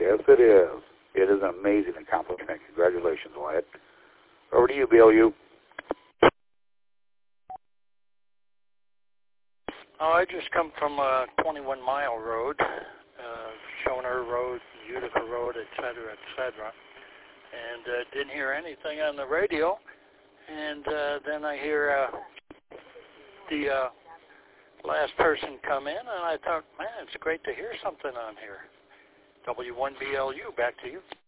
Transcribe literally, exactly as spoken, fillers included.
Yes, it is. It is an amazing accomplishment. Congratulations, Wyatt. Over to you, B L U. Oh, I just come from uh, twenty-one Mile Road, uh, Schoner Road, Utica Road, et cetera, et cetera. And uh, didn't hear anything on the radio. And uh, then I hear uh, the uh, last person come in, and I thought, man, it's great to hear something on here. W one B L U, back to you.